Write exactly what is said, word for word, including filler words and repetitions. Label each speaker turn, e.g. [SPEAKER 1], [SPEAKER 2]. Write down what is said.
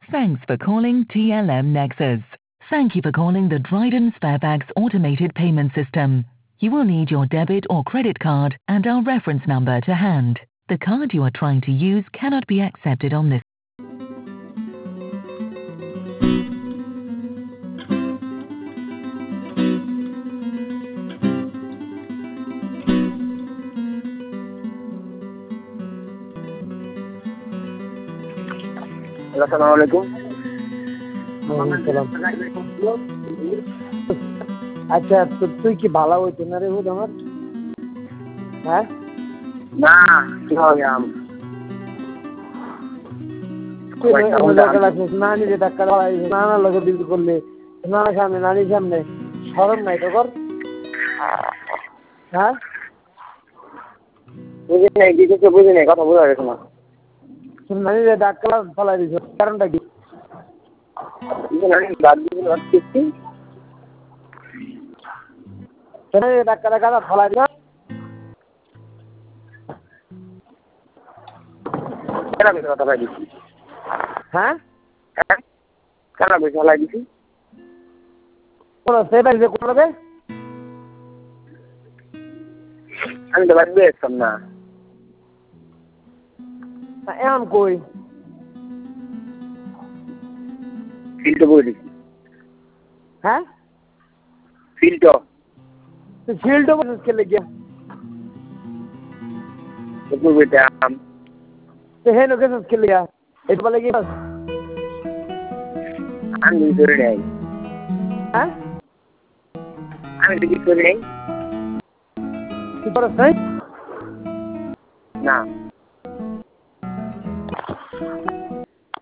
[SPEAKER 1] Thanks for calling T L M Nexus. Thank you for calling the Dryden Sparebags automated payment system. You will need your debit or credit card and our reference number to hand. The card you are trying to use cannot be accepted on this.
[SPEAKER 2] আসসালামু আলাইকুম।
[SPEAKER 3] আচ্ছা তুই কি ভালো হইতো না রে হুদ আমার? হ্যাঁ
[SPEAKER 2] না কি হবে আম
[SPEAKER 3] নানি যে টাকা নানা লোকে বিল করলে নানার সামনে নানির সামনে শরম নাই তো কর। হ্যাঁ
[SPEAKER 2] বুঝি নাই কিছু বুঝি নাই কথা বোঝা গেছে না।
[SPEAKER 3] নানি যে ডাক্তার ফলাই দিছ কারণটা কি? ডাক্তার কাটা ফলাই দিল
[SPEAKER 2] কথা ফলাই দিছি।
[SPEAKER 3] হ্যাঁ
[SPEAKER 2] হ্যাঁ কেন বেশি ফলাই দিছি?
[SPEAKER 3] কোন সে বাড়িতে কোন লোকে
[SPEAKER 2] আমি তো বাড়ি বেরোতাম না।
[SPEAKER 3] এমন কই
[SPEAKER 2] ফিল্টো বই দিছি।
[SPEAKER 3] হ্যাঁ
[SPEAKER 2] ফিল্টো
[SPEAKER 3] ফিল্ডও বসে খেলে গিয়া
[SPEAKER 2] একটু বেটাম
[SPEAKER 3] হে লোকে খেলে গিয়া এটা বলে কি
[SPEAKER 2] আমি ধরে নেই।
[SPEAKER 3] হ্যাঁ
[SPEAKER 2] আমি দেখি ধরে নেই
[SPEAKER 3] কি করছ?
[SPEAKER 2] না